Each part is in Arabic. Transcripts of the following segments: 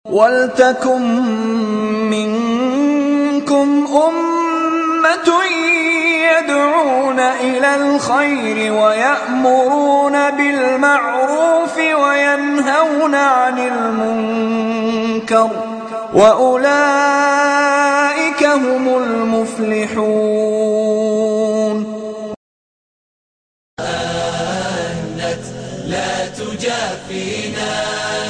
وَلْتَكُن مِّنكُمْ أُمَّةٌ يَدْعُونَ إِلَى الْخَيْرِ وَيَأْمُرُونَ بِالْمَعْرُوفِ وَيَنْهَوْنَ عَنِ الْمُنكَرِ ۚ وَأُولَٰئِكَ هُمُ الْمُفْلِحُونَ. لا تجافينا.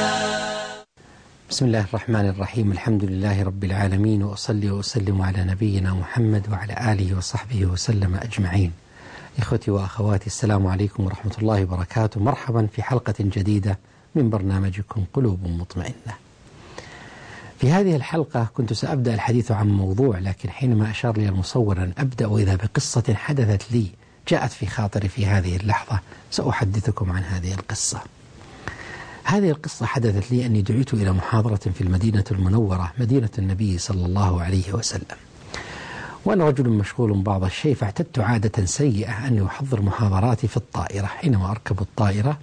بسم الله الرحمن الرحيم. الحمد لله رب العالمين، وأصلي وأسلم على نبينا محمد وعلى آله وصحبه وسلم أجمعين. إخوتي وأخواتي، السلام عليكم ورحمة الله وبركاته. مرحبا في حلقة جديدة من برنامجكم قلوب مطمئنة. في هذه الحلقة كنت سأبدأ الحديث عن موضوع، لكن حينما أشار لي المصور أن أبدأ وإذا بقصة حدثت لي جاءت في خاطري في هذه اللحظة، سأحدثكم عن هذه القصة. هذه القصة حدثت لي أني دعيت إلى محاضرة في المدينة المنورة، مدينة النبي صلى الله عليه وسلم، وأنا رجل مشغول بعض الشيء، فاعتدت عادة سيئة أني أحضر محاضراتي في الطائرة. حينما أركب الطائرة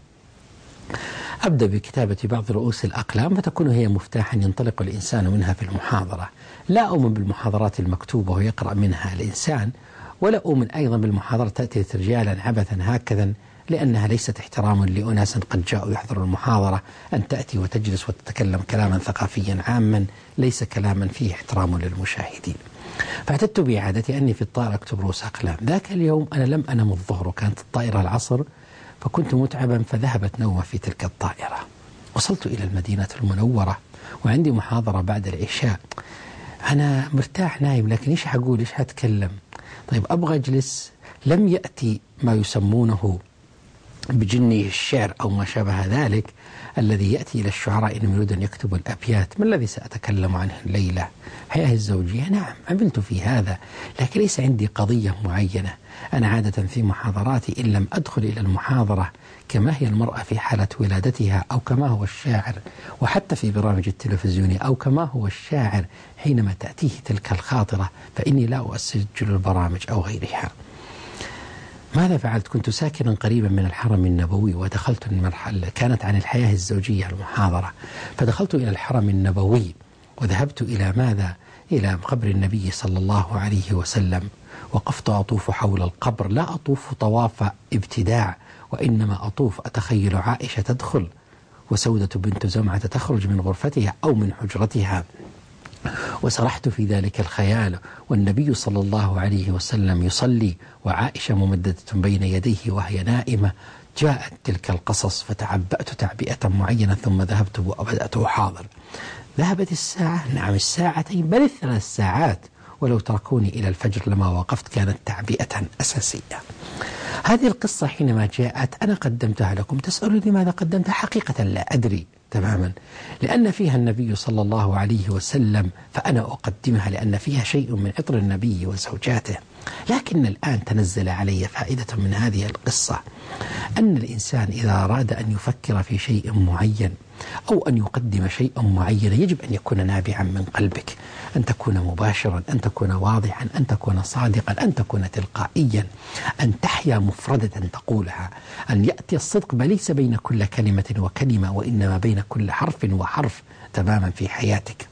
أبدأ بكتابة بعض رؤوس الأقلام، فتكون هي مفتاحا ينطلق الإنسان منها في المحاضرة. لا أؤمن بالمحاضرات المكتوبة ويقرأ منها الإنسان، ولا أؤمن أيضا بالمحاضرة تأتي رجالا عبثا هكذا، لأنها ليست احتراما لأناس قد جاءوا يحضروا المحاضرة، أن تأتي وتجلس وتتكلم كلاما ثقافيا عاما ليس كلاما فيه احترام للمشاهدين. فاعتدت بعادتي أني في الطائرة أكتب رؤوس أقلام. ذاك اليوم أنا لم أنم الظهر، وكانت الطائرة العصر، فكنت متعبا فذهبت نومة في تلك الطائرة. وصلت إلى المدينة المنورة وعندي محاضرة بعد العشاء. أنا مرتاح نايم، لكن إيش حقول، إيش حتكلم؟ طيب أبغى أجلس. لم يأتي ما يسمونه بجني الشعر أو ما شابه ذلك الذي يأتي إلى الشعراء إنهم يريدون أن يكتبوا الأبيات. ما الذي سأتكلم عنه الليلة؟ حياة الزوجية، نعم عملت في هذا، لكن ليس عندي قضية معينة. أنا عادة في محاضراتي إن لم أدخل إلى المحاضرة كما هي المرأة في حالة ولادتها، أو كما هو الشاعر، وحتى في برامج التلفزيوني، أو كما هو الشاعر حينما تأتيه تلك الخاطرة، فإني لا أسجل البرامج أو غيرها. ماذا فعلت؟ كنت ساكنا قريبا من الحرم النبوي، ودخلت المرحلة كانت عن الحياة الزوجية المحاضرة، فدخلت إلى الحرم النبوي وذهبت إلى ماذا؟ إلى قبر النبي صلى الله عليه وسلم. وقفت أطوف حول القبر، لا أطوف طواف ابتداع، وإنما أطوف أتخيل عائشة تدخل وسودة بنت زمعة تخرج من غرفتها أو من حجرتها، وسرحت في ذلك الخيال، والنبي صلى الله عليه وسلم يصلي وعائشة ممددة بين يديه وهي نائمة. جاءت تلك القصص فتعبأت تعبئة معينة، ثم ذهبت وبدأت أحاضر. ذهبت الساعة، نعم الساعتين بل 3 ساعات، ولو تركوني إلى الفجر لما وقفت. كانت تعبئة أساسية. هذه القصة حينما جاءت أنا قدمتها لكم. تسألوا لماذا قدمتها؟ حقيقة لا أدري تماما، لأن فيها النبي صلى الله عليه وسلم، فأنا أقدمها لأن فيها شيء من عطر النبي وزوجاته. لكن الآن تنزل علي فائدة من هذه القصة، أن الإنسان إذا أراد أن يفكر في شيء معين أو أن يقدم شيئا معين يجب أن يكون نابعا من قلبك، أن تكون مباشرا، أن تكون واضحا، أن تكون صادقا، أن تكون تلقائيا، أن تحيا مفردة تقولها، أن يأتي الصدق ليس بين كل كلمة وكلمة، وإنما بين كل حرف وحرف تماما في حياتك،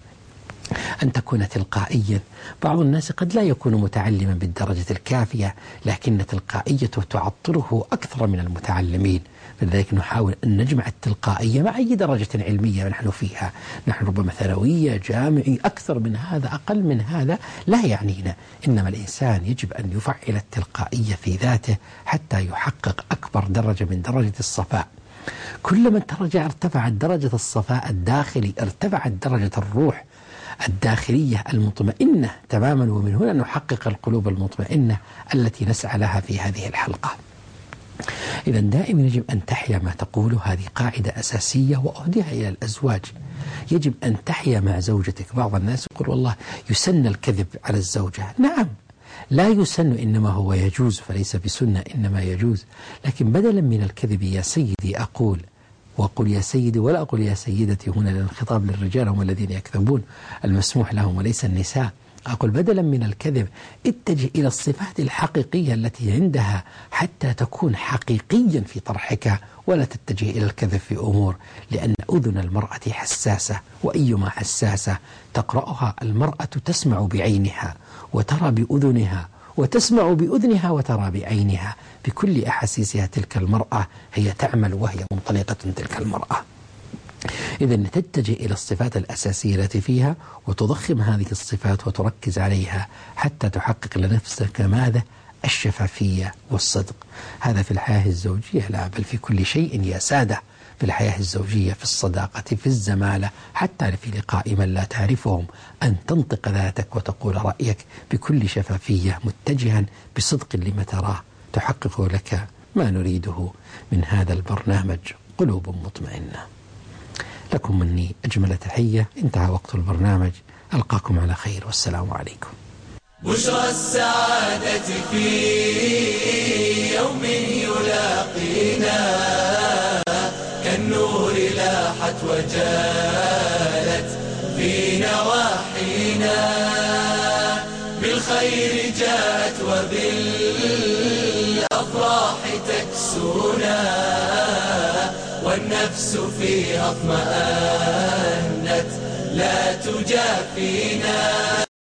أن تكون تلقائيا. بعض الناس قد لا يكون متعلما بالدرجة الكافية، لكن تلقائيته تعطره أكثر من المتعلمين. لذلك نحاول أن نجمع التلقائية مع أي درجة علمية نحن فيها. نحن ربما ثانوية، جامعي، أكثر من هذا، أقل من هذا، لا يعنينا. إنما الإنسان يجب أن يفعل التلقائية في ذاته حتى يحقق أكبر درجة من درجة الصفاء. كلما ارتفعت درجة الصفاء الداخلي ارتفعت درجة الروح الداخلية المطمئنة تماما، ومن هنا نحقق القلوب المطمئنة التي نسعى لها في هذه الحلقة. إذا دائما يجب أن تحيا ما تقوله، هذه قاعدة أساسية وأهديها إلى الأزواج. يجب أن تحيا مع زوجتك. بعض الناس يقول والله يسن الكذب على الزوجة. نعم لا يسن، إنما هو يجوز، فليس بسنة إنما يجوز. لكن بدلا من الكذب يا سيدي أقول، وأقول يا سيدي ولا أقول يا سيدتي هنا، لأن الخطاب للرجال هم الذين يكذبون، المسموح لهم وليس النساء. أقول بدلا من الكذب اتجه إلى الصفات الحقيقية التي عندها حتى تكون حقيقيا في طرحك، ولا تتجه إلى الكذب في أمور، لأن أذن المرأة حساسة، وأيما حساسة تقرأها المرأة تسمع بعينها وترى بأذنها، وتسمع بأذنها وترى بعينها، بكل أحاسيسها تلك المرأة هي تعمل وهي منطلقة تلك المرأة. إذن تتجه إلى الصفات الأساسية التي فيها وتضخم هذه الصفات وتركز عليها حتى تحقق لنفسك ماذا؟ الشفافية والصدق. هذا في الحياة الزوجية، لا بل في كل شيء يا سادة، في الحياة الزوجية، في الصداقة، في الزمالة، حتى في لقاء من لا تعرفهم، أن تنطق ذاتك وتقول رأيك بكل شفافية متجها بصدق لما تراه، تحقق لك ما نريده من هذا البرنامج قلوب مطمئنة. لكم مني أجمل تحية. انتهى وقت البرنامج، ألقاكم على خير، والسلام عليكم. بشرى السعادة في يوم يلاقينا، كالنور لاحت وجالت في نواحينا، بالخير جاءت وبالأفراح تكسونا، والنفس فيها اطمأنت لا تجافينا.